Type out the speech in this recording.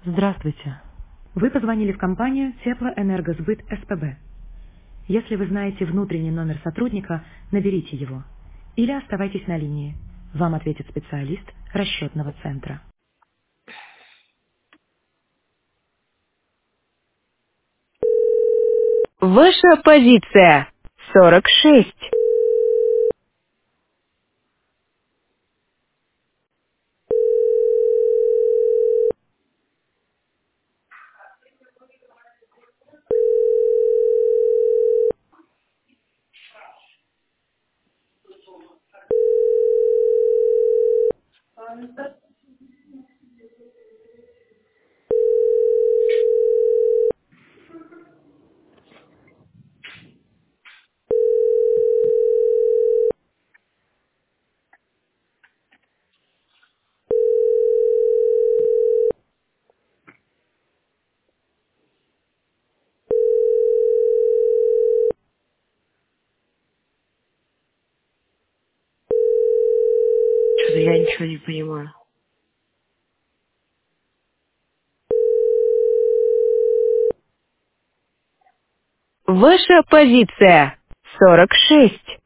Здравствуйте. Вы позвонили в компанию Теплоэнергосбыт СПБ. Если вы знаете внутренний номер сотрудника, наберите его. Или оставайтесь на линии. Вам ответит специалист расчетного центра. Ваша позиция 46. Что-то я ничего не понимаю. Ваша позиция 46.